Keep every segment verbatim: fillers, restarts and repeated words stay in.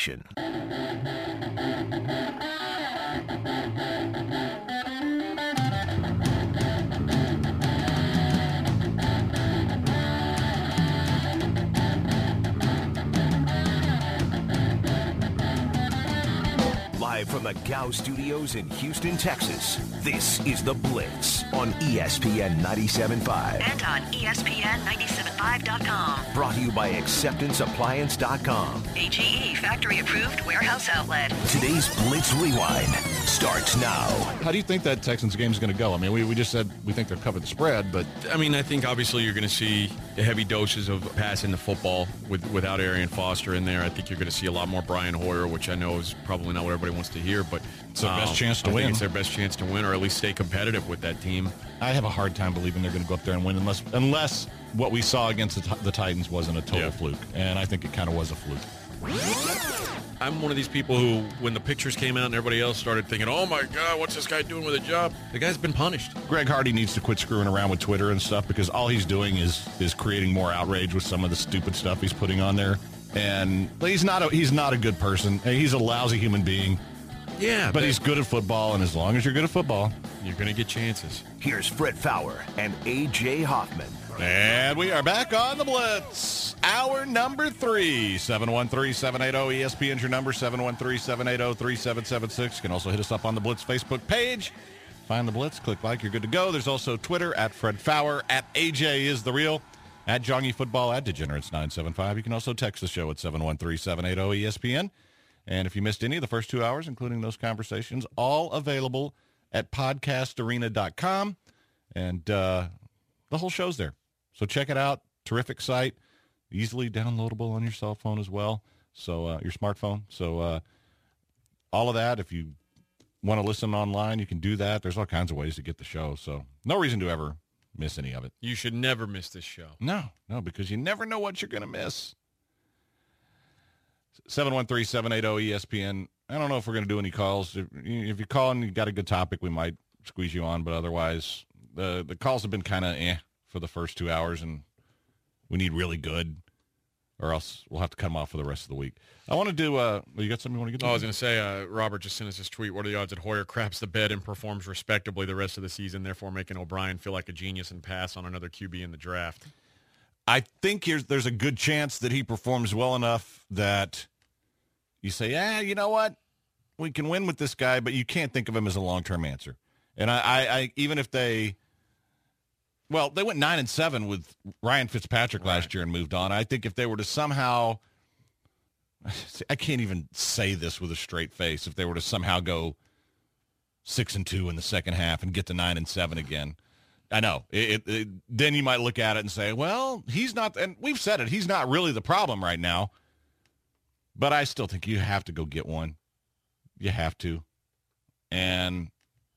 selection. Live from the Gow Studios in Houston, Texas, this is The Blitz on E S P N ninety-seven point five. And on E S P N ninety-seven point five dot com. Brought to you by acceptance appliance dot com. A G E factory-approved warehouse outlet. Today's Blitz Rewind starts now. How do you think that Texans game is going to go? I mean, we, we just said we think they'll cover the spread, but... I mean, I think obviously you're going to see heavy doses of passing the football with, without Arian Foster in there. I think you're going to see a lot more Brian Hoyer, which I know is probably not what everybody wants to hear, but it's their um, best chance to I win. think it's their best chance to win, or at least stay competitive with that team. I have a hard time believing they're going to go up there and win unless unless what we saw against the, the Titans wasn't a total yeah. fluke, and I think it kind of was a fluke. I'm one of these people who, when the pictures came out and everybody else started thinking, oh my God, what's this guy doing with a job? The guy's been punished. Greg Hardy needs to quit screwing around with Twitter and stuff, because all he's doing is is creating more outrage with some of the stupid stuff he's putting on there. And he's not a, he's not a good person. He's a lousy human being. Yeah, but, but he's good at football, and as long as you're good at football, you're going to get chances. Here's Fred Fowler and A J Hoffman. And we are back on the Blitz. Hour number three. seven one three, seven eight zero, E S P N's your number, seven one three, seven eight zero, three seven seven six. You can also hit us up on the Blitz Facebook page. Find the Blitz, click like, you're good to go. There's also Twitter, at Fred Fowler, at A J is the real, at Jongy Football, at Degenerates nine seven five. You can also text the show at seven one three, seven eight zero, E S P N. And if you missed any of the first two hours, including those conversations, all available at podcast arena dot com. And uh, the whole show's there. So check it out. Terrific site. Easily downloadable on your cell phone as well. So uh, your smartphone. So uh, all of that, if you want to listen online, you can do that. There's all kinds of ways to get the show. So no reason to ever miss any of it. You should never miss this show. No, no, because you never know what you're going to miss. seven one three, seven eight zero, E S P N. I don't know if we're going to do any calls. If, if you call and you got a good topic, we might squeeze you on. But otherwise, the, the calls have been kind of eh for the first two hours, and we need really good, or else we'll have to cut them off for the rest of the week. I want to do, uh, you got something you want to get to? Oh, I was going to say, uh, Robert just sent us this tweet. What are the odds that Hoyer craps the bed and performs respectably the rest of the season, therefore making O'Brien feel like a genius and pass on another Q B in the draft? I think here's, there's a good chance that he performs well enough that you say, yeah, you know what? We can win with this guy, but you can't think of him as a long-term answer. And I, I, I even if they, well, they went nine and seven with Ryan Fitzpatrick right. last year and moved on. I think if they were to somehow, I can't even say this with a straight face, if they were to somehow go six and two in the second half and get to nine and seven again, I know it, it, it, then you might look at it and say, well, he's not, and we've said it, he's not really the problem right now. But I still think you have to go get one. You have to. And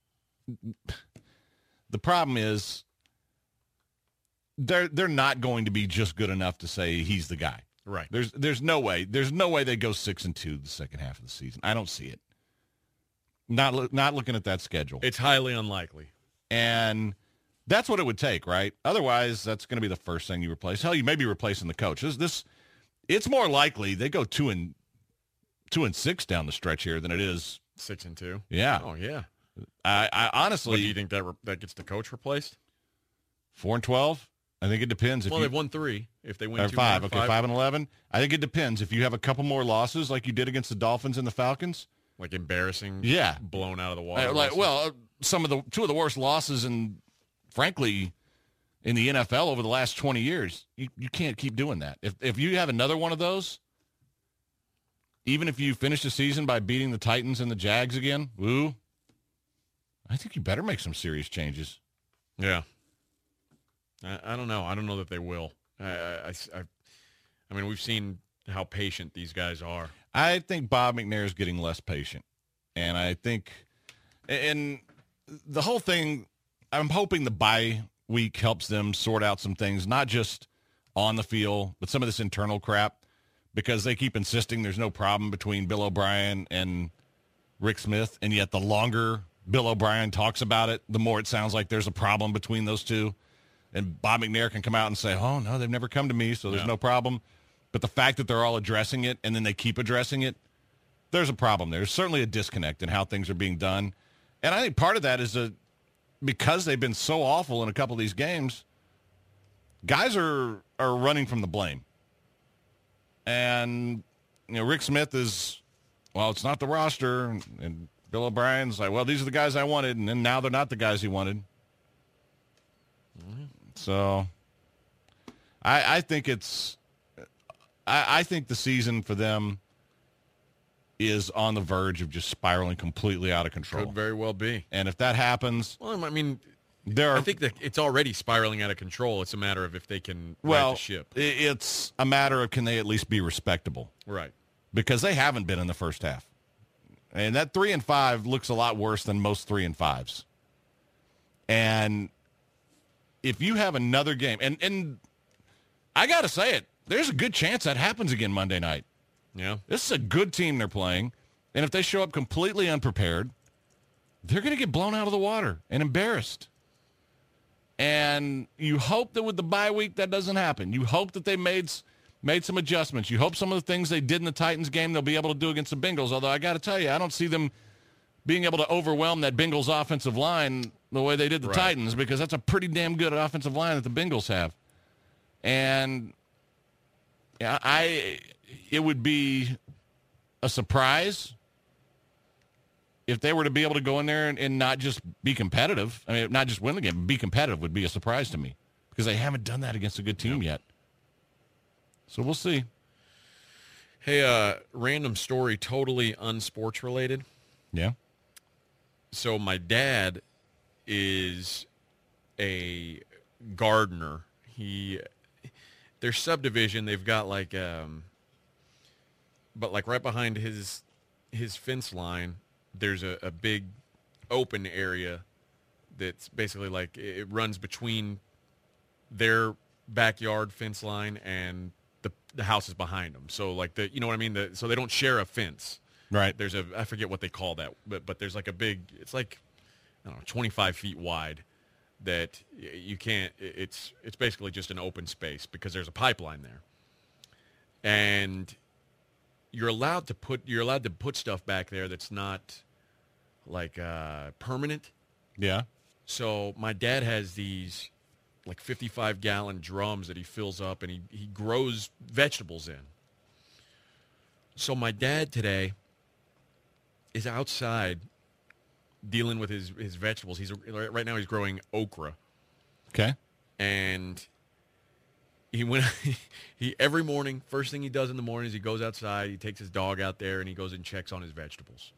the problem is they're they're not going to be just good enough to say he's the guy. Right. There's there's no way. There's no way they go six and two the second half of the season. I don't see it. Not not looking at that schedule. It's highly unlikely. And that's what it would take, right? Otherwise, that's going to be the first thing you replace. Hell, you may be replacing the coach. This, this it's more likely they go two and two and six down the stretch here than it is six and two. Yeah. Oh yeah. I, I honestly. What, do you think that re- that gets the coach replaced? Four and twelve. I think it depends. If well, you, they've won three. If they win or two, five, five, okay, five. five and eleven. I think it depends. If you have a couple more losses, like you did against the Dolphins and the Falcons, like embarrassing, yeah, blown out of the water. Uh, like, well, uh, some of the two of the worst losses, in frankly, in the N F L over the last twenty years. You you can't keep doing that. If if you have another one of those, even if you finish the season by beating the Titans and the Jags again, woo, I think you better make some serious changes. Yeah. I, I don't know. I don't know that they will. I, I, I, I mean, we've seen how patient these guys are. I think Bob McNair is getting less patient. And I think, and the whole thing, I'm hoping the bye week helps them sort out some things, not just on the field, but some of this internal crap, because they keep insisting there's no problem between Bill O'Brien and Rick Smith. And yet the longer Bill O'Brien talks about it, the more it sounds like there's a problem between those two. And Bob McNair can come out and say, oh, no, they've never come to me, so there's yeah. no problem. But the fact that they're all addressing it and then they keep addressing it, there's a problem there. There's certainly a disconnect in how things are being done. And I think part of that is a, because they've been so awful in a couple of these games, guys are are running from the blame. And, you know, Rick Smith is, well, it's not the roster. And, and Bill O'Brien's like, well, these are the guys I wanted. And then now they're not the guys he wanted. Mm-hmm. So I, I think it's, I, I think the season for them is on the verge of just spiraling completely out of control. Could very well be. And if that happens, well, I mean, there are, I think that it's already spiraling out of control. It's a matter of if they can well, right the ship. It's a matter of can they at least be respectable? Right. Because they haven't been in the first half. And that three and five looks a lot worse than most three and fives. And if you have another game, and, and I got to say it, there's a good chance that happens again Monday night. Yeah. This is a good team they're playing. And if they show up completely unprepared, they're going to get blown out of the water and embarrassed. And you hope that with the bye week that doesn't happen. You hope that they made made some adjustments. You hope some of the things they did in the Titans game they'll be able to do against the Bengals. Although I got to tell you, I don't see them being able to overwhelm that Bengals offensive line the way they did the right. Titans, because that's a pretty damn good offensive line that the Bengals have. And yeah, I it would be a surprise if they were to be able to go in there and, and not just be competitive. I mean, not just win the game, but be competitive would be a surprise to me, because they haven't done that against a good team yet. So we'll see. Hey, uh, random story, totally unsports related. Yeah. So my dad is a gardener. He, their subdivision, they've got like, um, but like right behind his his fence line, there's a, a big open area that's basically like it runs between their backyard fence line and the the houses behind them. So like the, you know what I mean? The, so they don't share a fence. Right. There's a, I forget what they call that, but but there's like a big, it's like, I don't know, twenty-five feet wide that you can't, it's it's basically just an open space because there's a pipeline there. And you're allowed to put, you're allowed to put stuff back there that's not like uh, permanent. Yeah. So my dad has these like fifty-five gallon drums that he fills up and he, he grows vegetables in. So my dad today is outside dealing with his, his vegetables. He's right now he's growing okra. Okay. And he went he every morning, first thing he does in the morning is he goes outside, he takes his dog out there and he goes and checks on his vegetables.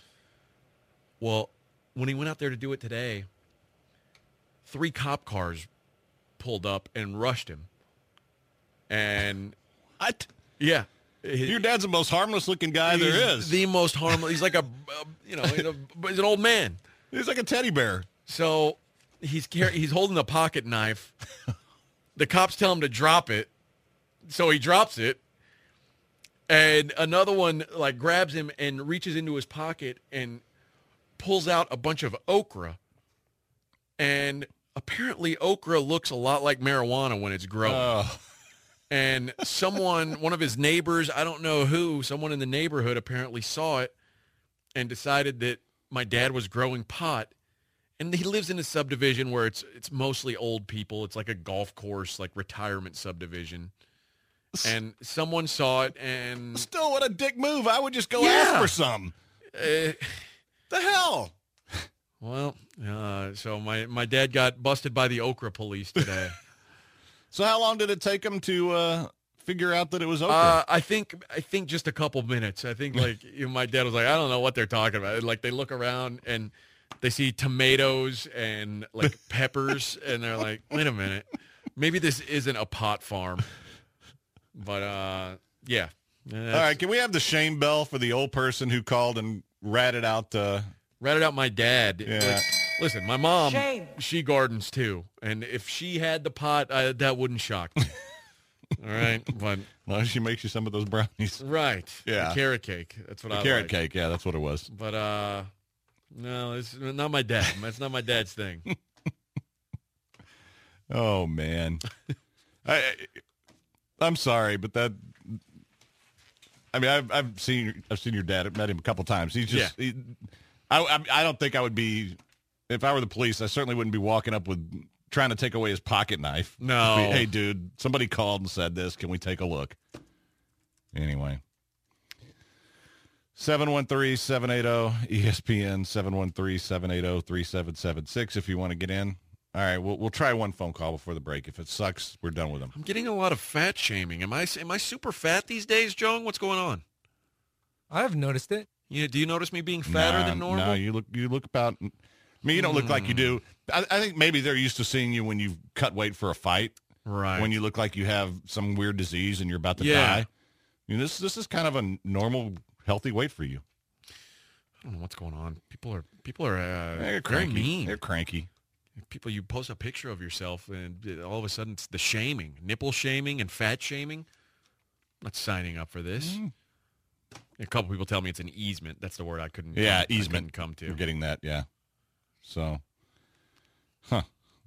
Well, when he went out there to do it today, three cop cars pulled up and rushed him. And What? yeah. Your dad's the most harmless-looking guy He's there is. the most harmless. He's like a, a you know, he's, a, he's an old man. He's like a teddy bear. So he's car- he's holding a pocket knife. The cops tell him to drop it, so he drops it. And another one like grabs him and reaches into his pocket and pulls out a bunch of okra. And apparently okra looks a lot like marijuana when it's grown. Oh. And someone, one of his neighbors, I don't know who, someone in the neighborhood apparently saw it and decided that my dad was growing pot. And he lives in a subdivision where it's it's mostly old people. It's like a golf course, like retirement subdivision. And someone saw it and... Still, what a dick move. I would just go Yeah. ask for some. Uh, The hell? well, uh, so my, my dad got busted by the okra police today. So how long did it take him to uh, figure out that it was okra? Uh, I think I think just a couple minutes. I think like you know, my dad was like, I don't know what they're talking about. Like they look around and they see tomatoes and like peppers, and they're like, wait a minute, maybe this isn't a pot farm. But uh, yeah. All right, can we have the shame bell for the old person who called and ratted out? Uh... Ratted out my dad. Yeah. Like, listen, my mom, Shame. she gardens too, and if she had the pot, I, that wouldn't shock me. All right, but Well, she makes you some of those brownies. right, Yeah. the carrot cake. That's what The I carrot like. cake, yeah, that's what it was. But uh, no, it's not my dad. That's not my dad's thing. Oh, man. I, I'm sorry, but that... I mean, I've, I've seen I've seen your dad. I've met him a couple times. He's just. Yeah. He, I, I I don't think I would be. If I were the police, I certainly wouldn't be walking up with trying to take away his pocket knife. No. Be, hey, dude, somebody called and said this. Can we take a look? Anyway. seven one three, seven eight zero, E S P N, seven one three, seven eight zero, three seven seven six if you want to get in. All right, we'll we'll try one phone call before the break. If it sucks, we're done with them. I'm getting a lot of fat shaming. Am I am I super fat these days, Joan? What's going on? I've noticed it. You, do you notice me being fatter nah, than normal? No, you look you look about. I mean, you don't look like you do. I, I think maybe they're used to seeing you when you cut weight for a fight. Right. When you look like you have some weird disease and you're about to Yeah. die. I mean, this this is kind of a normal, healthy weight for you. I don't know what's going on. People are people are uh, They're very cranky. mean. They're cranky. People, you post a picture of yourself, and all of a sudden it's the shaming, nipple shaming, and fat shaming. I'm not signing up for this. Mm. A couple people tell me it's an easement. That's the word I couldn't. Yeah, I easement. couldn't come to. We're getting that. Yeah. So, huh.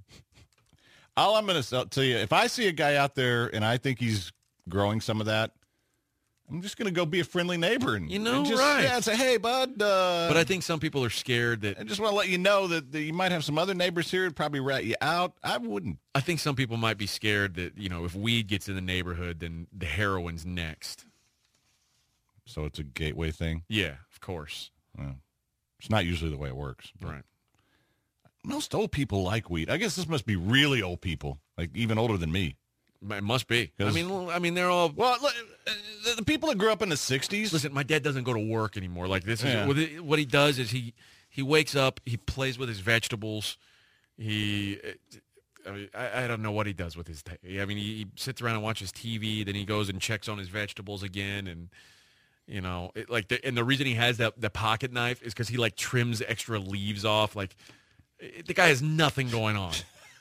All I'm going to tell you, if I see a guy out there and I think he's growing some of that, I'm just going to go be a friendly neighbor and You know, and just, right. Yeah, say, hey, bud. Uh, But I think some people are scared that I just want to let you know that, that you might have some other neighbors here who'd probably rat you out. I wouldn't. I think some people might be scared that, you know, if weed gets in the neighborhood, then the heroin's next. So it's a gateway thing. Yeah, of course. Well, it's not usually the way it works. but Right. Most old people like weed. I guess this must be really old people, like even older than me. It must be. I 'Cause- mean, I mean, they're all. Well, look, uh, the, the people that grew up in the sixties. Listen, my dad doesn't go to work anymore. Like this is Yeah. what, he, what he does is he he wakes up, he plays with his vegetables. He, I, mean, I, I don't know what he does with his. T- I mean, he, he sits around and watches T V. Then he goes and checks on his vegetables again, and you know, it, like the, and the reason he has that the pocket knife is because he like trims extra leaves off. Like it, the guy has nothing going on,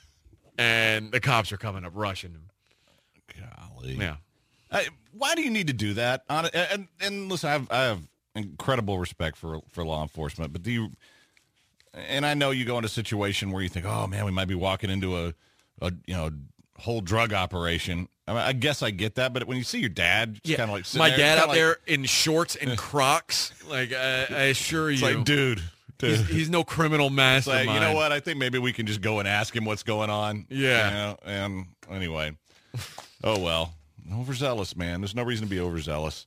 and the cops are coming up rushing him. Golly. Yeah. I, why do you need to do that? On and, and listen, I have, I have incredible respect for for law enforcement, but do you? And I know you go into a situation where you think, oh man, we might be walking into a, a you know, whole drug operation. I, mean, I guess I get that, but when you see your dad, just Yeah, kind of like sitting my there, dad kinda out like, there in shorts and Crocs, like I, I assure it's you, like, dude, dude. he's, he's no criminal It's mastermind. like, you know what? I think maybe we can just go and ask him what's going on. Yeah. You know? And anyway, oh well, overzealous, man. There's no reason to be overzealous.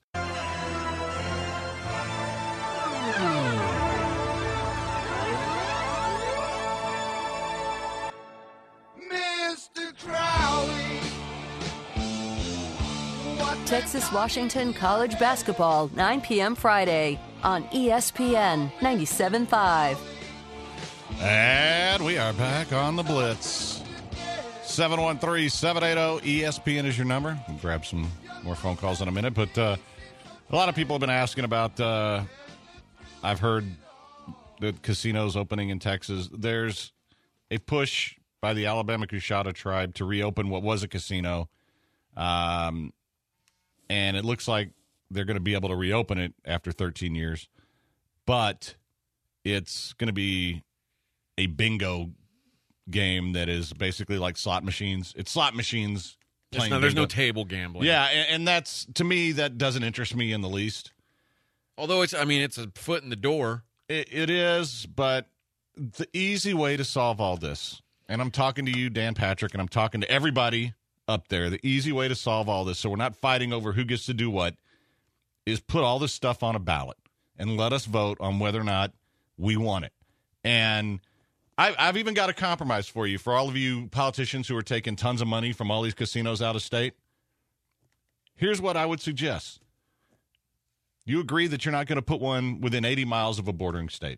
Texas Washington College basketball, nine p.m. Friday on E S P N ninety-seven point five. And we are back on the Blitz. seven one three, seven eight zero, E S P N is your number. We'll grab some more phone calls in a minute. But uh, a lot of people have been asking about, uh, I've heard the casinos opening in Texas. There's a push by the Alabama Coushatta tribe to reopen what was a casino. Um, and it looks like they're going to be able to reopen it after thirteen years. But it's going to be a bingo game that is basically like slot machines. It's slot machines There's playing no, there's no bingo. table gambling. Yeah, and, and that's, to me, that doesn't interest me in the least. Although it's, I mean, it's a foot in the door. It, it is, but the easy way to solve all this, and I'm talking to you, Dan Patrick, and I'm talking to everybody up there, the easy way to solve all this, so we're not fighting over who gets to do what, is put all this stuff on a ballot and let us vote on whether or not we want it. And I, I've even got a compromise for you, for all of you politicians who are taking tons of money from all these casinos out of state. Here's what I would suggest. You agree that you're not going to put one within eighty miles of a bordering state.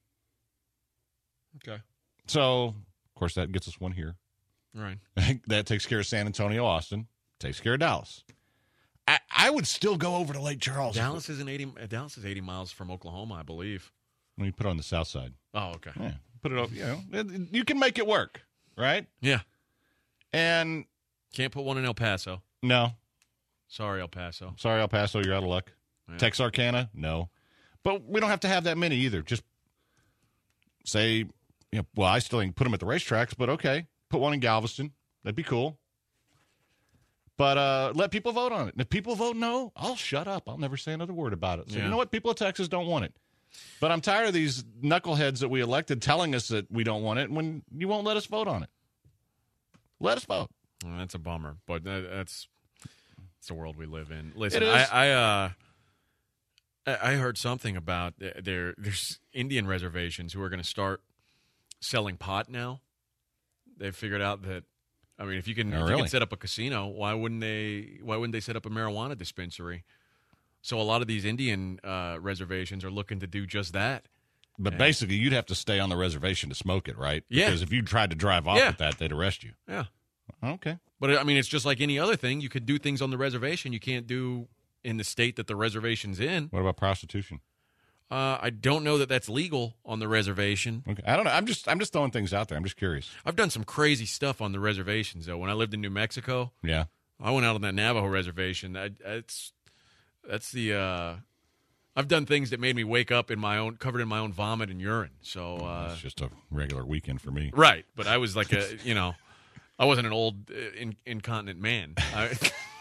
Okay. So, of course, that gets us one here. Right. That takes care of San Antonio, Austin. Takes care of Dallas. I, I would still go over to Lake Charles. Dallas is an eighty. Dallas is eighty miles from Oklahoma, I believe. When you put it on the south side. Oh, okay. Yeah, put it up. You know, it- you can make it work, right? Yeah. And Can't put one in El Paso. no, Sorry, El Paso. sorry, El Paso, you're out of luck. Yeah. Texarkana, no. But we don't have to have that many either. Just say, you know, well, I still think put them at the racetracks, but okay, put one in Galveston. That'd be cool. But uh, let people vote on it. And if people vote no, I'll shut up. I'll never say another word about it. So Yeah. you know what? People of Texas don't want it. But I'm tired of these knuckleheads that we elected telling us that we don't want it when you won't let us vote on it. Let us vote. Well, that's a bummer, but that, that's it's the world we live in. Listen, It is. I I, uh, I I heard something about there. There's Indian reservations who are going to start selling pot now. They've figured out that. I mean, if you can, Oh, if you really? can set up a casino, why wouldn't they? Why wouldn't they set up a marijuana dispensary? So a lot of these Indian uh, reservations are looking to do just that. But Yeah. basically, you'd have to stay on the reservation to smoke it, right? Yeah. Because if you tried to drive off Yeah. with that, they'd arrest you. Yeah, Okay. but I mean, it's just like any other thing. You could do things on the reservation you can't do in the state that the reservation's in. What about prostitution? Uh, I don't know that that's legal on the reservation. Okay. I don't know. I'm just I'm just throwing things out there. I'm just curious. I've done some crazy stuff on the reservations, though. When I lived in New Mexico, Yeah. I went out on that Navajo reservation. I, that's that's the. Uh, I've done things that made me wake up in my own, covered in my own vomit and urine. So uh, It's just a regular weekend for me. right, but I was like a, you know, I wasn't an old uh, in, incontinent man. I,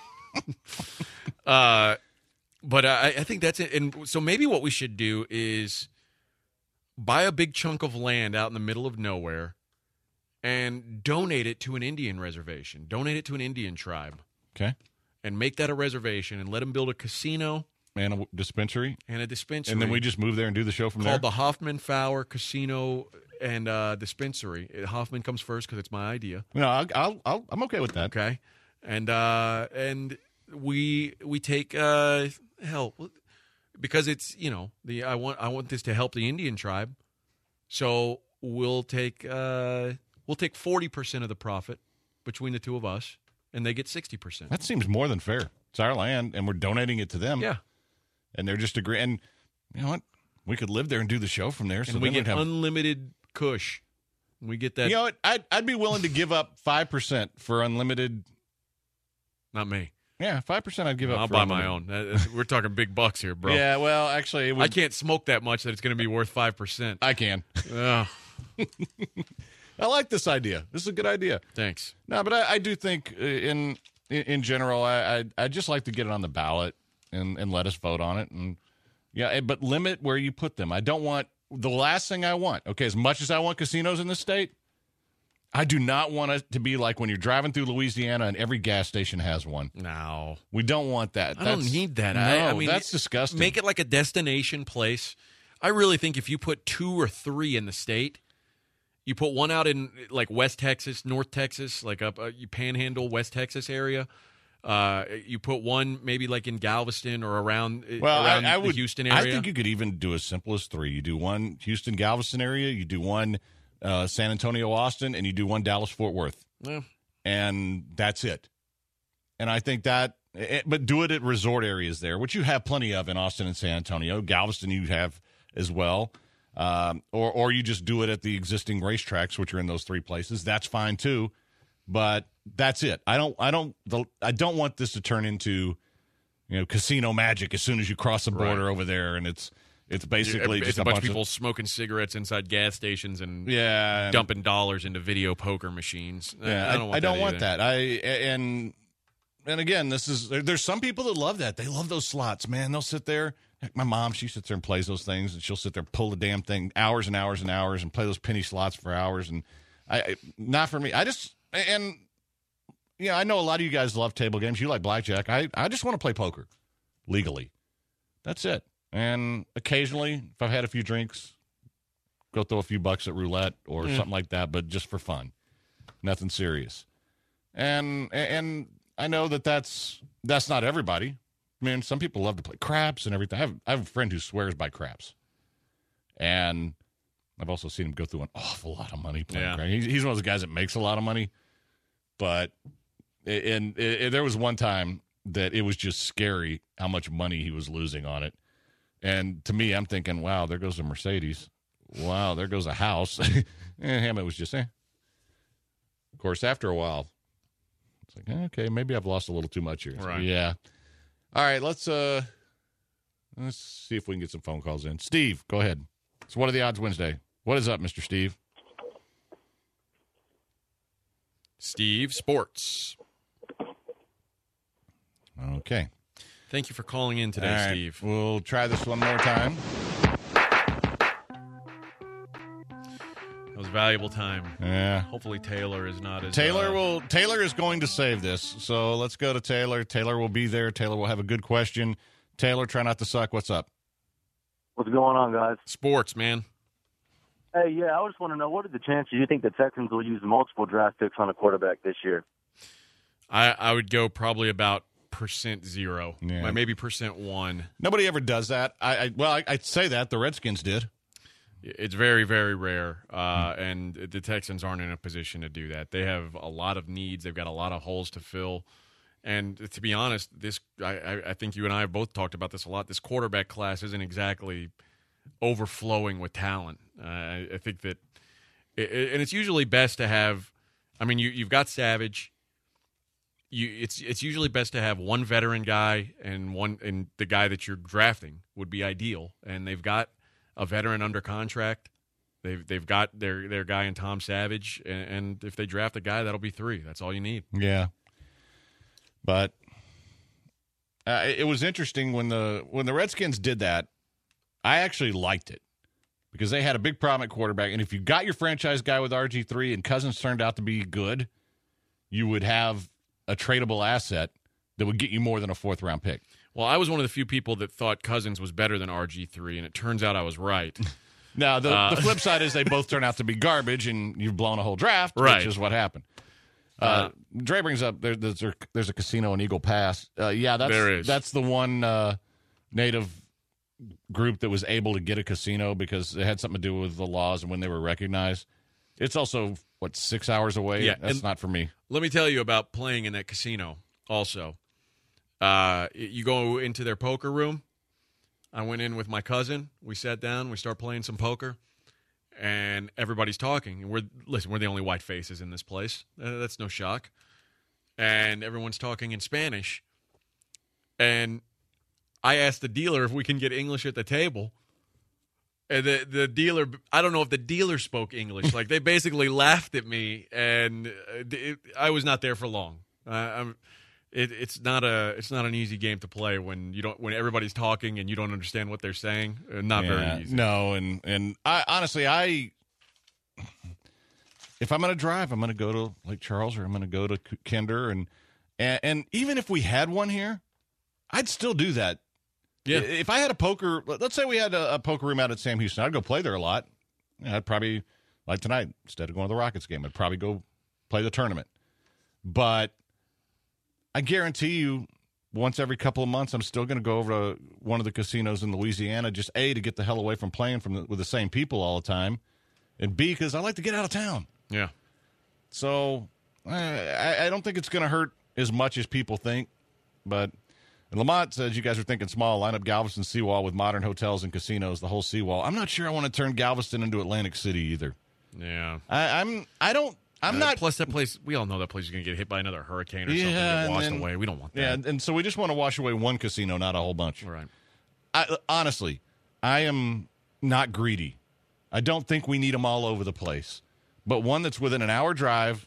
uh, but I, I think that's it. And so maybe what we should do is buy a big chunk of land out in the middle of nowhere and donate it to an Indian reservation. Donate it to an Indian tribe Okay. and make that a reservation and let them build a casino And a dispensary. and a dispensary. And then we just move there and do the show from there. called the Hoffman Fowler Casino and uh, Dispensary. Hoffman comes first because it's my idea. No, I'll, I'll, I'll, I'm okay with that. Okay, and uh, and we we take uh, hell because it's you know the I want I want this to help the Indian tribe, so we'll take uh, we'll take forty percent of the profit between the two of us, and they get sixty percent. That seems more than fair. It's our land, and we're donating it to them. Yeah, And they're just agreeing. And you know what? We could live there and do the show from there. So and we then get we'd have. unlimited Kush. We get that. You know what? I'd, I'd be willing to give up five percent for unlimited. Not me. Yeah, five percent I'd give up I'll for buy my unlimited. own. That- that's- We're talking big bucks here, bro. Yeah, well, actually, it would, I can't smoke that much that it's going to be worth five percent. I can. Oh, I like this idea. This is a good idea. thanks. No, but I, I do think uh, in in, in general, I I I'd just like to get it on the ballot and, and let us vote on it. And yeah, eh, but limit where you put them. I don't want the last thing I want. Okay, as much as I want casinos in the state, I do not want it to be like when you're driving through Louisiana and every gas station has one. No. We don't want that. I That's- don't need that. No, I, I mean, that's disgusting. Make it like a destination place. I really think if you put two or three in the state, you put one out in like West Texas, North Texas, like up uh, you Panhandle, West Texas area. Uh, you put one maybe like in Galveston or around, uh, Well, around I, I the would, Houston area. I think you could even do as simple as three. You do one Houston, Galveston area. You do one uh, San Antonio, Austin, and you do one Dallas, Fort Worth. Yeah. And that's it. And I think that, eh, but do it at resort areas there, which you have plenty of in Austin and San Antonio. Galveston, you have as well. Um, or, or you just do it at the existing racetracks, which are in those three places. That's fine too. But that's it. I don't, I don't, the, I don't want this to turn into, you know, casino magic as soon as you cross the border Right. over there. And it's, it's basically it's just a bunch of of people smoking cigarettes inside gas stations and yeah, and- dumping dollars into video poker machines. Yeah, I, I don't want I don't that want either. that. I and and again, this is there, there's some people that love that. They love those slots, man. They'll sit there. Heck, my mom, she sits there and plays those things, and she'll sit there, pull the damn thing hours and hours and hours, and play those penny slots for hours. And I, I not for me. I just and yeah, I know a lot of you guys love table games. You like blackjack. I I just want to play poker legally. That's it. And occasionally, if I've had a few drinks, go throw a few bucks at roulette or Yeah. something like that, but just for fun. Nothing serious. And and I know that that's that's not everybody. I mean, some people love to play craps and everything. I have, I have a friend who swears by craps. And I've also seen him go through an awful lot of money playing Yeah. craps. He's, he's one of those guys that makes a lot of money. But and, and there was one time that it was just scary how much money he was losing on it. And to me, I'm thinking, wow, there goes a Mercedes. Wow, there goes a house. And him, it was just, eh. Of course, after a while, it's like, eh, okay, maybe I've lost a little too much here. So, Right. yeah. All right, let's uh, let's see if we can get some phone calls in. Steve, go ahead. It's What Are the Odds Wednesday. What is up, Mister Steve? Steve Sports. Okay. Thank you for calling in today, All right. Steve. We'll try this one more time. That was valuable time. Yeah. Hopefully Taylor is not as... Taylor uh, will. Taylor is going to save this. So let's go to Taylor. Taylor will be there. Taylor will have a good question. Taylor, try not to suck. What's up? What's going on, guys? Sports, man. Hey, yeah, I just want to know, what are the chances you think the Texans will use multiple draft picks on a quarterback this year? I, I would go probably about percent zero, Yeah. maybe percent one. Nobody ever does that. I, I well, I, I'd say that the Redskins did. It's very, very rare, uh, and the Texans aren't in a position to do that. They have a lot of needs. They've got a lot of holes to fill. And to be honest, this I, I think you and I have both talked about this a lot. This quarterback class isn't exactly overflowing with talent. Uh, I, I think that, it, and it's usually best to have. I mean, you, you've got Savage. You, it's it's usually best to have one veteran guy and one and the guy that you're drafting would be ideal. And they've got a veteran under contract. They've they've got their their guy in Tom Savage, and, and if they draft a guy, that'll be three. That's all you need. Yeah. But uh, it was interesting when the when the Redskins did that. I actually liked it because they had a big problem at quarterback, and if you got your franchise guy with R G three and Cousins turned out to be good, you would have a tradable asset that would get you more than a fourth round pick. Well, I was one of the few people that thought Cousins was better than R G three, and it turns out I was right. Now, the, Uh, the flip side is they both turn out to be garbage, and you've blown a whole draft, Right. which is what happened. Uh, Dre brings up there, there's, there's a casino in Eagle Pass. Uh, yeah, that's There is. that's the one uh, native group that was able to get a casino because it had something to do with the laws and when they were recognized. It's also, what, six hours away? Yeah, That's and- not for me. Let me tell you about playing in that casino also. Uh, you go into their poker room. I went in with my cousin. We sat down. We start playing some poker. And everybody's talking. And we're listen, we're the only white faces in this place. Uh, that's no shock. And everyone's talking in Spanish. And I asked the dealer if we can get English at the table. And the the dealer, I don't know if the dealer spoke English. Like, they basically laughed at me, and it, I was not there for long. Uh, I'm, it, it's not a it's not an easy game to play when you don't when everybody's talking and you don't understand what they're saying. Uh, not Yeah, very easy. No, and, and I honestly, I if I'm going to drive, I'm going to go to Lake Charles or I'm going to go to Kinder. And, and, and even if we had one here, I'd still do that. Yeah. If I had a poker, let's say we had a, a poker room out at Sam Houston, I'd go play there a lot. Yeah, I'd probably, like tonight, instead of going to the Rockets game, I'd probably go play the tournament. But I guarantee you, once every couple of months, I'm still going to go over to one of the casinos in Louisiana, just A, to get the hell away from playing from the, with the same people all the time, and B, because I like to get out of town. Yeah. So I, I don't think it's going to hurt as much as people think, but... And Lamont says you guys are thinking small. Line up Galveston seawall with modern hotels and casinos, the whole seawall. I'm not sure I want to turn Galveston into Atlantic City either. Yeah. I, I'm. I don't. I'm Uh, not. Plus, that place, we all know that place is going to get hit by another hurricane or Yeah, something, get and washed then- away. We don't want that. Yeah, and, and so we just want to wash away one casino, not a whole bunch. Right. I, honestly, I am not greedy. I don't think we need them all over the place, but one that's within an hour drive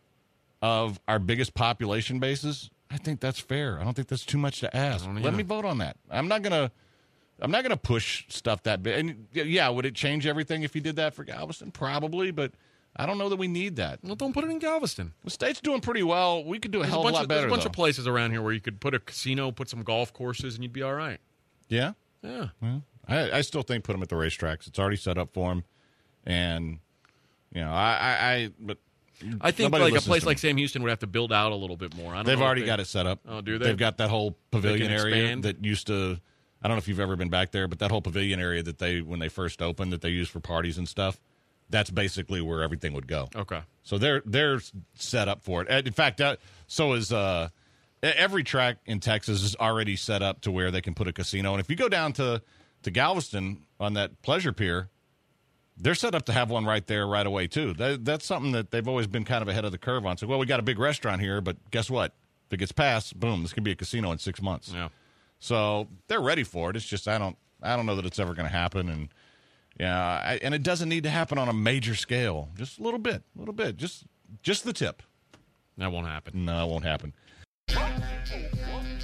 of our biggest population bases. I think that's fair. I don't think that's too much to ask. don't Let either. me vote on that. I'm not gonna. I'm not gonna push stuff that big. And yeah, would it change everything if you did that for Galveston? Probably, but I don't know that we need that. Well, don't put it in Galveston. The state's doing pretty well. We could do a There's hell a of a bunch lot of, there's better. a bunch though. of places around here where you could put a casino, put some golf courses, and you'd be all right. Yeah, Yeah. well, I, I still think put them at the racetracks. It's already set up for them, and you know, I, I, I but I think nobody like a listens place to like me. Sam Houston would have to build out a little bit more. I don't They've know if already they- got it set up. Oh, do they? They've got that whole pavilion can area expand? that used to. I don't know if you've ever been back there, but that whole pavilion area that they when they first opened that they used for parties and stuff. That's basically where everything would go. Okay. So they're they're set up for it. In fact, that, so is uh, every track in Texas is already set up to where they can put a casino. And if you go down to to Galveston on that pleasure pier, they're set up to have one right there right away too. That, that's something that they've always been kind of ahead of the curve on. So, well, we got a big restaurant here, but guess what? If it gets passed, boom, this could be a casino in six months. Yeah. So they're ready for it. It's just I don't I don't know that it's ever going to happen. And yeah, I, and it doesn't need to happen on a major scale. Just a little bit, a little bit, just just the tip. That won't happen. No, it won't happen.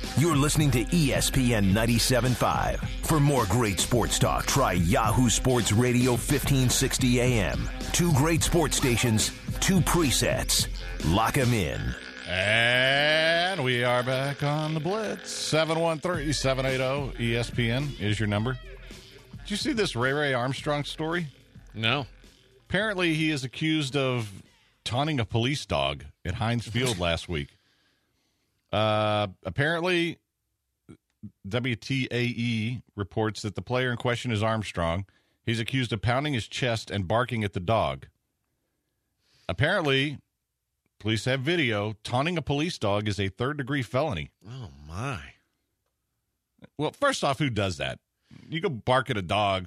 You're listening to E S P N ninety-seven point five. For more great sports talk, try Yahoo Sports Radio fifteen sixty A M. Two great sports stations, two presets. Lock 'em in. And we are back on the Blitz. seven one three, seven eight zero, E S P N is your number. Did you see this Ray Ray Armstrong story? No. Apparently he is accused of taunting a police dog at Heinz Field last week. Uh, apparently, W T A E reports that the player in question is Armstrong. He's accused of pounding his chest and barking at the dog. Apparently, police have video. Taunting a police dog is a third-degree felony. Oh, my. Well, first off, who does that? You go bark at a dog.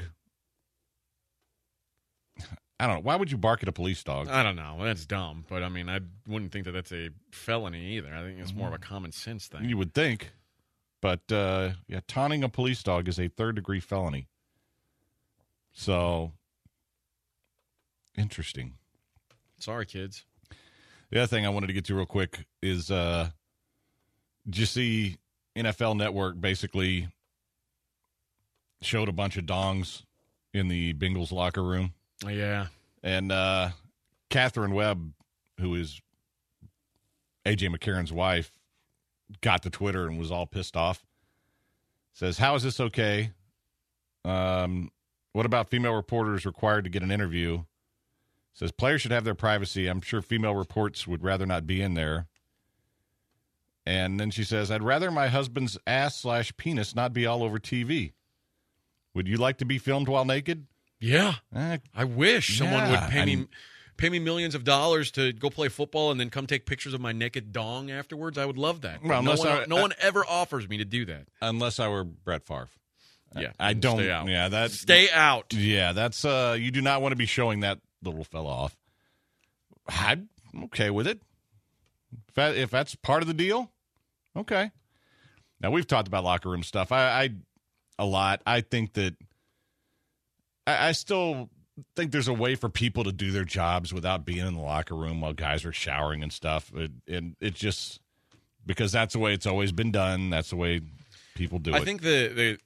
I don't know. Why would you bark at a police dog? I don't know. That's dumb. But, I mean, I wouldn't think that that's a felony either. I think it's more of a common sense thing. You would think. But, uh, yeah, taunting a police dog is a third-degree felony. So, interesting. Sorry, kids. The other thing I wanted to get to real quick is, uh, did you see N F L Network basically showed a bunch of dongs in the Bengals locker room? Yeah. And uh, Catherine Webb, who is A J McCarron's wife, got to Twitter and was all pissed off. Says, how is this okay? Um, what about female reporters required to get an interview? Says, players should have their privacy. I'm sure female reports would rather not be in there. And then she says, I'd rather my husband's ass slash penis not be all over T V. Would you like to be filmed while naked? Yeah. Eh, I wish someone yeah, would pay I'm- me pay me millions of dollars to go play football and then come take pictures of my naked dong afterwards. I would love that. But Well, no unless one, I- no I- one ever offers me to do that. unless I were Brett Favre. Yeah. I don't. Stay out. Yeah, that. Stay out. Yeah, that's. Uh, you do not want to be showing that little fella off. I'm okay with it. If, that, if that's part of the deal, okay. Now we've talked about locker room stuff. I, I a lot. I think that. I, I still think there's a way for people to do their jobs without being in the locker room while guys are showering and stuff. It, and it's just because that's the way it's always been done. That's the way people do I it. think the, the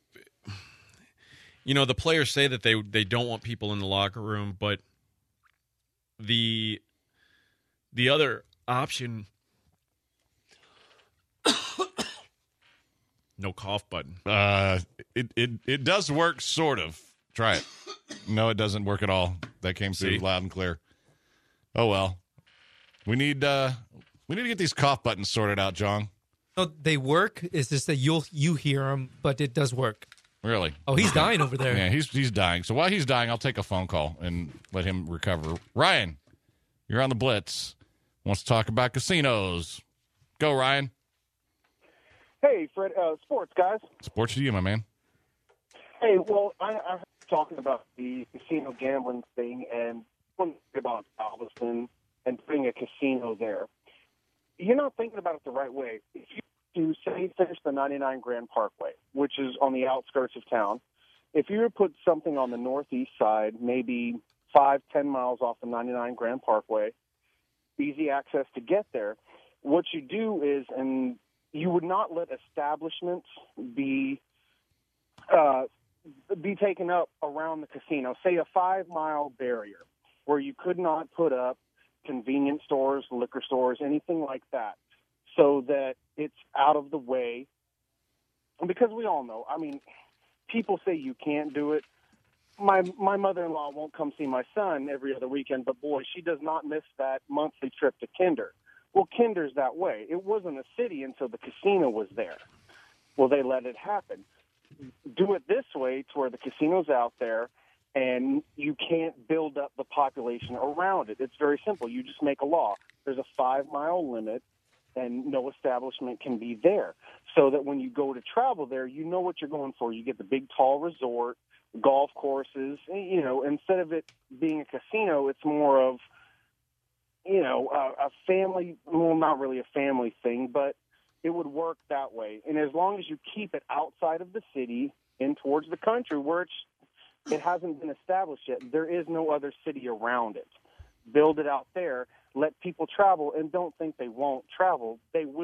you know, the players say that they they don't want people in the locker room, but the the other option no cough button. Uh, it, it it does work, sort of. Try it. No, it doesn't work at all. That came through See? loud and clear. Oh well, we need uh, we need to get these cough buttons sorted out, John. No, they work. It's just that you'll you hear them, but it does work. Really? Oh, he's dying over there. Yeah, he's he's dying. So while he's dying, I'll take a phone call and let him recover. Ryan, you're on the Blitz. Wants to talk about casinos. Go, Ryan. Hey, Fred, uh, sports guys. Sports to you, my man. Hey, well, I, I heard you talking about the casino gambling thing and one thing about Galveston and putting a casino there. You're not thinking about it the right way. If you do, say, finish the ninety-nine Grand Parkway, which is on the outskirts of town, if you were to put something on the northeast side, maybe five, ten miles off the ninety-nine Grand Parkway, easy access to get there, what you do is, and you would not let establishments be uh, be taken up around the casino. Say a five-mile barrier where you could not put up convenience stores, liquor stores, anything like that, so that it's out of the way. And because we all know, I mean, people say you can't do it. My my mother-in-law won't come see my son every other weekend, but boy, she does not miss that monthly trip to Kinder. Well, Kinder's that way. It wasn't a city until the casino was there. Well, they let it happen. Do it this way to where the casino's out there and you can't build up the population around it. It's very simple. You just make a law. There's a five-mile limit and no establishment can be there, so that when you go to travel there, you know what you're going for. You get the big, tall resort, golf courses. You know, instead of it being a casino, it's more of, you know, a, a family, well, not really a family thing, but it would work that way. And as long as you keep it outside of the city and towards the country where it's, it hasn't been established yet, there is no other city around it. Build it out there, let people travel, and don't think they won't travel. They will,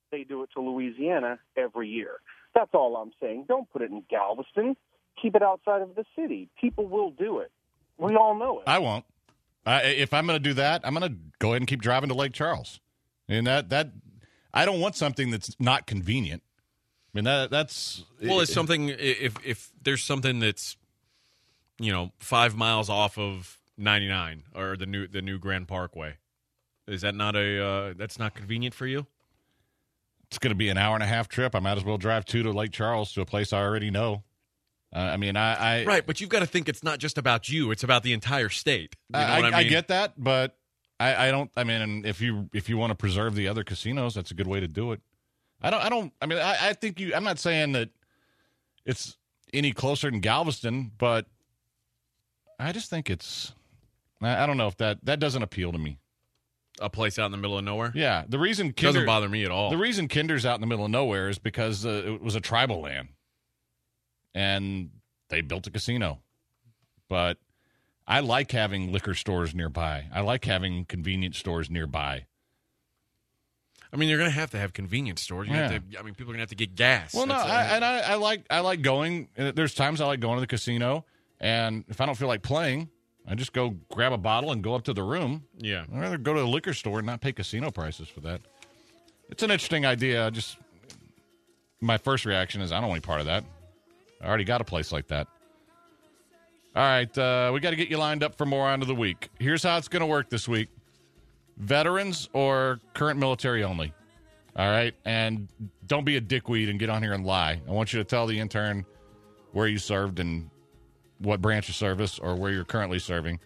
they do it to Louisiana every year. That's all I'm saying. Don't put it in Galveston. Keep it outside of the city. People will do it. We all know it. I won't. I, if I'm going to do that, I'm going to go ahead and keep driving to Lake Charles. And that that I don't want something that's not convenient. I mean that that's well, it's something if if there's something that's you know five miles off of ninety-nine or the new the new Grand Parkway, is that not a uh, that's not convenient for you? It's going to be an hour and a half trip. I might as well drive two to Lake Charles to a place I already know. Uh, I mean, I, I right, but you've got to think it's not just about you; it's about the entire state. You know I, what I, mean? I get that, but I, I don't. I mean, if you if you want to preserve the other casinos, that's a good way to do it. I don't. I don't. I mean, I, I think you. I'm not saying that it's any closer than Galveston, but I just think it's. I, I don't know if that that doesn't appeal to me. A place out in the middle of nowhere. Yeah, the reason Kinder, doesn't bother me at all. The reason Kinder's out in the middle of nowhere is because uh, it was a tribal land, and they built a casino. But I like having liquor stores nearby. I like having convenience stores nearby. I mean, you're going to have to have convenience stores. You Yeah. have to, I mean, people are going to have to get gas. Well, That's no, a- I, and I, I like I like going. uh, There's times I like going to the casino, and if I don't feel like playing, I just go grab a bottle and go up to the room. yeah. I'd rather go to the liquor store and not pay casino prices for that. It's an interesting idea. I just my first reaction is I don't want any part of that. I already got a place like that. All right, uh, we got to get you lined up for more on of the week. Here's how it's going to work this week. Veterans or current military only. All right? And don't be a dickweed and get on here and lie. I want you to tell the intern where you served and what branch of service or where you're currently serving.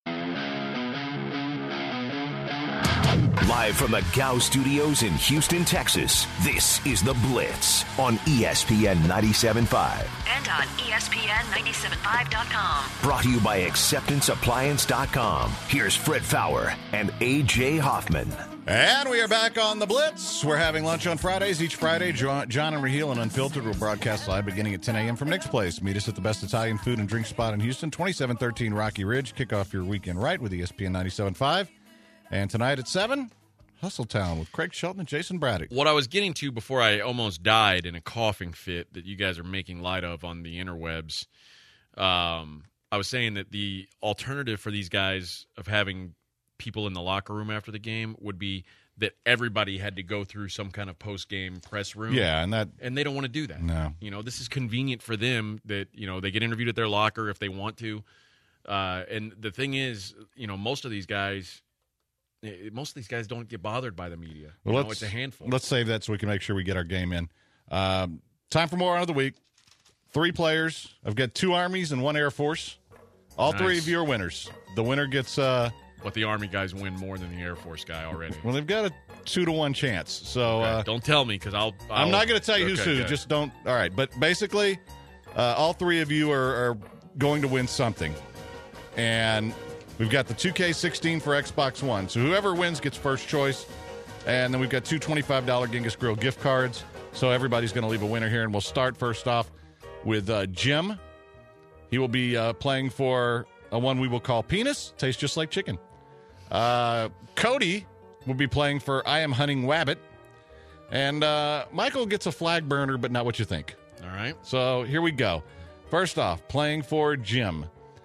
Live from the Gow Studios in Houston, Texas, this is The Blitz on E S P N ninety-seven point five. And on E S P N ninety-seven point five dot com. Brought to you by acceptance appliance dot com. Here's Fred Fowler and A J Hoffman. And we are back on The Blitz. We're having lunch on Fridays. Each Friday, John, John and Raheel and Unfiltered will broadcast live beginning at ten a.m. from Nick's Place. Meet us at the best Italian food and drink spot in Houston, twenty-seven thirteen Rocky Ridge. Kick off your weekend right with E S P N ninety-seven point five. And tonight at seven, Hustletown with Craig Shelton and Jason Braddock. What I was getting to before I almost died in a coughing fit that you guys are making light of on the interwebs, um, I was saying that the alternative for these guys of having people in the locker room after the game would be that everybody had to go through some kind of post-game press room. Yeah, and that And they don't want to do that. No. You know, this is convenient for them that, you know, they get interviewed at their locker if they want to. Uh, and the thing is, you know, most of these guys, most of these guys don't get bothered by the media. Well, you know, let's, it's a handful. Let's save that so we can make sure we get our game in. Um, time for more on of the week. Three players. I've got two Armies and one Air Force. All Nice. three of you are winners. The winner gets, uh, But the Army guys win more than the Air Force guy already. well, they've got a two to one chance. So Okay, uh, don't tell me because I'll, I'll. I'm not going to tell you who's okay, who. good. Just don't. All right. But basically, uh, all three of you are, are going to win something. And we've got the two K sixteen for Xbox One. So whoever wins gets first choice. And then we've got two twenty-five dollars Genghis Grill gift cards. So everybody's going to leave a winner here. And we'll start first off with uh, Jim. He will be uh, playing for a one we will call Penis. Tastes just like chicken. Uh, Cody will be playing for I Am Hunting Wabbit. And uh, Michael gets a flag burner, but not what you think. All right. So here we go. First off, playing for Jim.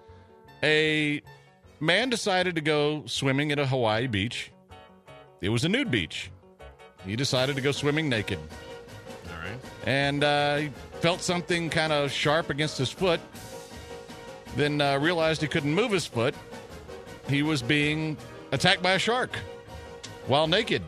A man decided to go swimming at a Hawaii beach. It was a nude beach. He decided to go swimming naked. All right. And uh, he felt something kind of sharp against his foot. Then uh, realized he couldn't move his foot. He was being attacked by a shark while naked.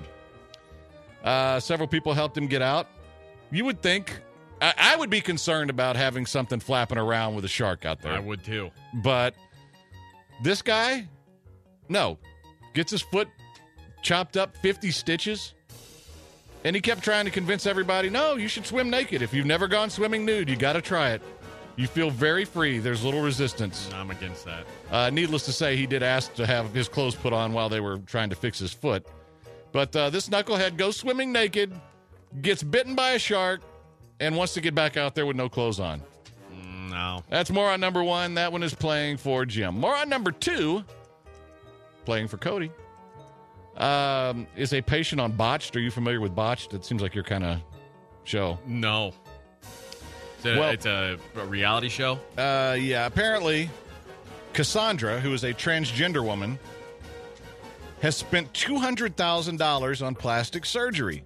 Uh, several people helped him get out. You would think, I, I would be concerned about having something flapping around with a shark out there. I would too. But this guy, no, gets his foot chopped up fifty stitches. And he kept trying to convince everybody, no, you should swim naked. If you've never gone swimming nude, you got to try it. You feel very free. There's little resistance. I'm against that. Uh, needless to say, he did ask to have his clothes put on while they were trying to fix his foot. But uh, this knucklehead goes swimming naked, gets bitten by a shark, and wants to get back out there with no clothes on. No. That's more on number one. That one is playing for Jim. More on number two, playing for Cody. um, is a patient on Botched. Are you familiar with Botched? It seems like your kind of show. No. It's a, Well- it's a, a reality show? Uh, yeah, apparently Cassandra, who is a transgender woman, has spent two hundred thousand dollars on plastic surgery.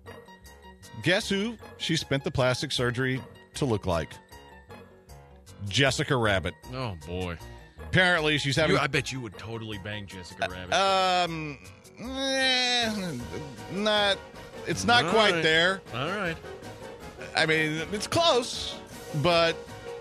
Guess who she spent the plastic surgery to look like? Jessica Rabbit. Oh, boy. Apparently, she's having... You, I bet you would totally bang Jessica Rabbit. Um, eh, not... It's not All quite right. there. All right. I mean, it's close, but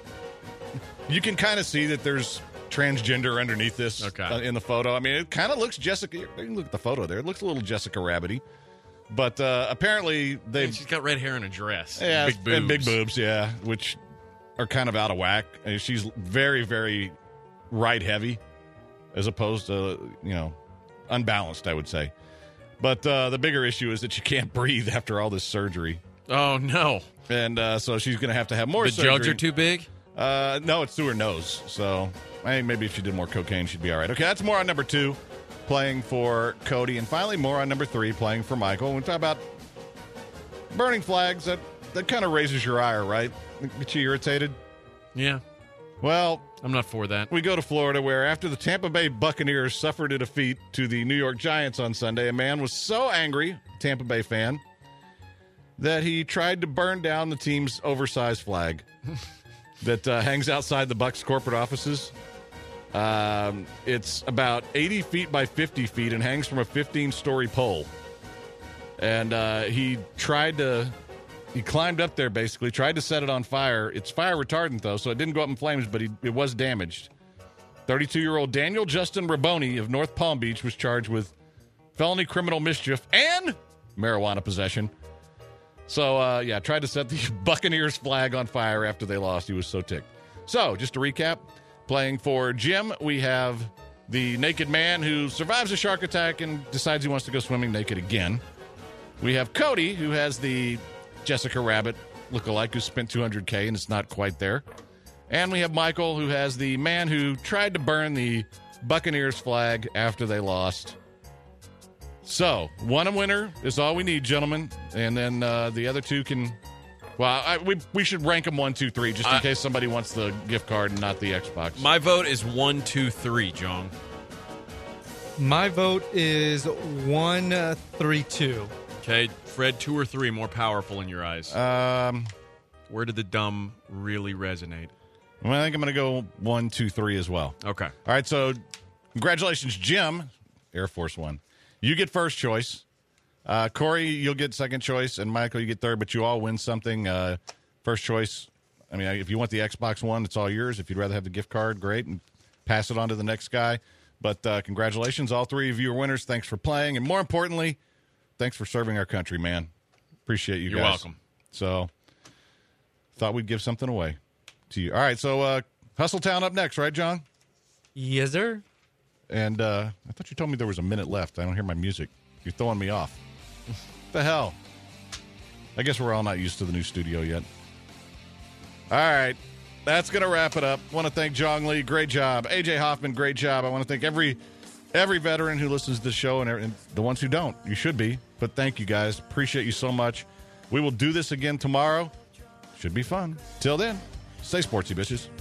you can kind of see that there's transgender underneath this Okay. uh, in the photo. I mean, it kind of looks Jessica. You can look at the photo there. It looks a little Jessica Rabbity. But uh, apparently they've... And she's got red hair and a dress. Yeah, Big boobs. and big boobs, yeah, which are kind of out of whack. I mean, she's very, very right heavy as opposed to, you know, unbalanced, I would say. But uh, the bigger issue is that she can't breathe after all this surgery. Oh, no. And uh, so she's going to have to have more The surgery. jugs are too big? Uh, no, it's through her nose. So I think maybe if she did more cocaine, she'd be all right. Okay, that's more on number two, playing for Cody. And finally, more on number three, playing for Michael. When we talk about burning flags, that, that kind of raises your ire, right? Get you irritated? Yeah. Well, I'm not for that. we go to Florida, where after the Tampa Bay Buccaneers suffered a defeat to the New York Giants on Sunday, a man was so angry, Tampa Bay fan, that he tried to burn down the team's oversized flag that uh, hangs outside the Bucs corporate offices. Um, it's about eighty feet by fifty feet and hangs from a fifteen-story pole. And uh, he tried to... He climbed up there, basically, tried to set it on fire. It's fire retardant, though, so it didn't go up in flames, but he, it was damaged. thirty-two-year-old Daniel Justin Raboni of North Palm Beach was charged with felony criminal mischief and marijuana possession. So, uh, yeah, tried to set the Buccaneers flag on fire after they lost. He was so ticked. So, just to recap, playing for Jim, we have the naked man who survives a shark attack and decides he wants to go swimming naked again. We have Cody, who has the Jessica Rabbit lookalike, who spent two hundred K and it's not quite there. And we have Michael, who has the man who tried to burn the Buccaneers flag after they lost. So, one winner is all we need, gentlemen. And then uh, the other two can... Well, I, we, we should rank them one, two, three, just in I- case somebody wants the gift card and not the Xbox. My vote is one, two, three, John. My vote is one, uh, three, two. Okay, Fred, two or three more powerful in your eyes. Um, Where did the dumb really resonate? well, I think I'm going to go one, two, three as well. Okay. All right, so congratulations, Jim, Air Force One. You get first choice. Uh, Corey, you'll get second choice, and Michael, you get third, but you all win something. Uh, first choice, I mean, if you want the Xbox One, it's all yours. If you'd rather have the gift card, great, and pass it on to the next guy. But uh, congratulations, all three of you are winners. Thanks for playing, and more importantly, thanks for serving our country, man. Appreciate you You're guys. welcome. So, thought we'd give something away to you. All right, so uh, Hustletown up next, right, John? Yes, sir. And uh, I thought you told me there was a minute left. I don't hear my music. You're throwing me off. What the hell? I guess we're all not used to the new studio yet. All right. That's going to wrap it up. Want to thank Jong Lee. Great job. A J Hoffman, great job. I want to thank every every veteran who listens to the show and, and the ones who don't. You should be. But thank you, guys. Appreciate you so much. We will do this again tomorrow. Should be fun. Till then, stay sportsy, bitches.